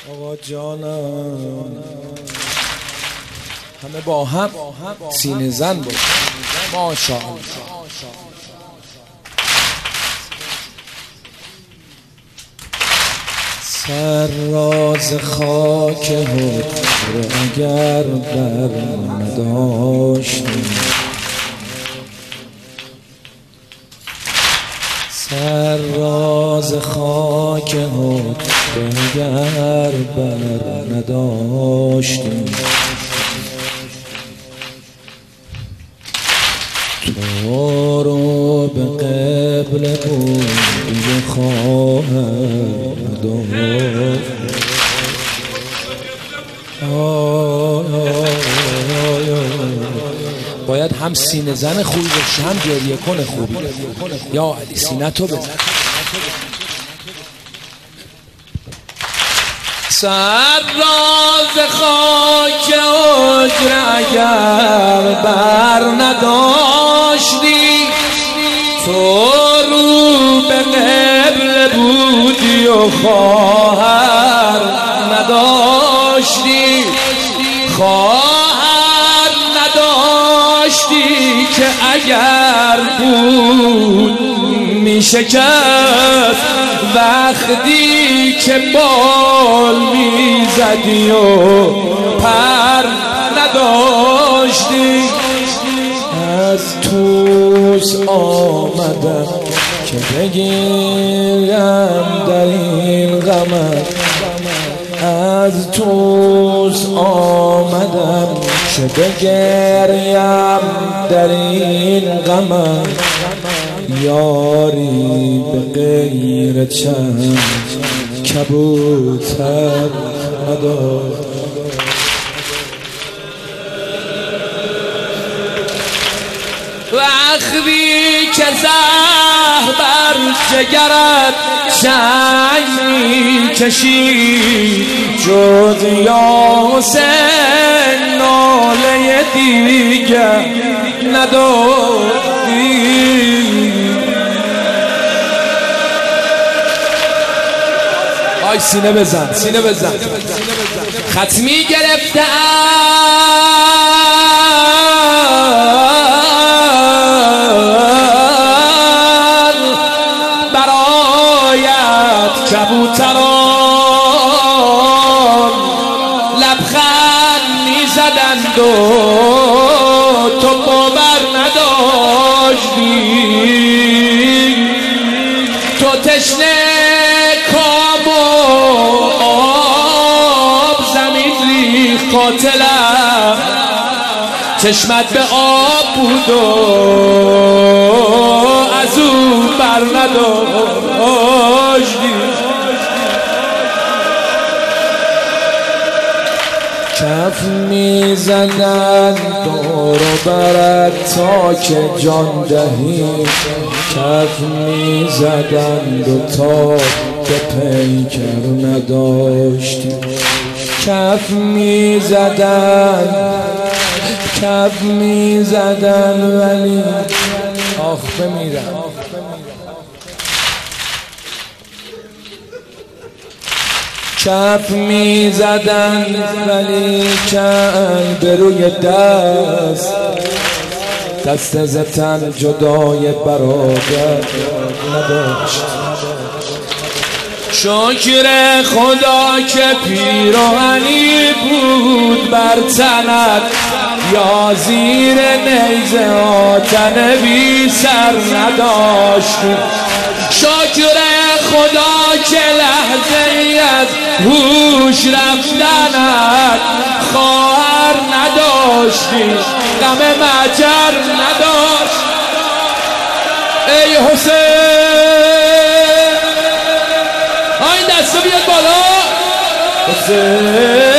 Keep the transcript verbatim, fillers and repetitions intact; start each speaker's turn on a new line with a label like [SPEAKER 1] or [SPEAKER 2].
[SPEAKER 1] آقا جانم همه با هم سینه زن بود. ماشاءالله. سر راز خاک حجره اگر بر نداشتیم، سر راز خاک حجره اگر بر نداشتیم، تو رو به قبل بودی خواهر داشت. باید هم سینه زن خوبی باشه هم گریه کنه خوبی. یا علی سینه تو بزن. سر راز خاک حجره اگر بر نداشتی، تو رو به قبل بودی و خواهر نداشتی، خواهر نداشتی که اگر بود می شکست وقتی که بال می زدی و پر نداشتی. از توس آمدم که بگیرم در این غمت، از توس آمدم که بگریم در این غمت. یاری به غیر چند کبوتر نداشت. وقتی که زهر بر جگرت چنگ می‌کشی، جز یا حسین ناله دیگر نداری. آی سینه بزن سینه بزن. ختمی گرفتم برایت کبوتران لبخند میزدند و تو باور نداشتی. تو تشنه کام و آب زمین ریخ قاتلم، چشمت به آب بود و از او بر نداشتی. کف می زدن دور و برد تا که جان دهی، کف می زدن و تا که پیکر نداشتی. کف می زدن کف می زدن ولی آخ بمیرم. کف می زدن ولی کن به روی دست، دست زتن جدای برادر نداشت. شکر خدا که پیراهنی بود بر تنت، یا زیر نیزه آتن بی سر نداشتی. شکر خدا که لحظه ای از هوش رفتنت خواهر نداشتی، غم مجر نداشت. ای حسین آین دستو بیاد بالا. حسین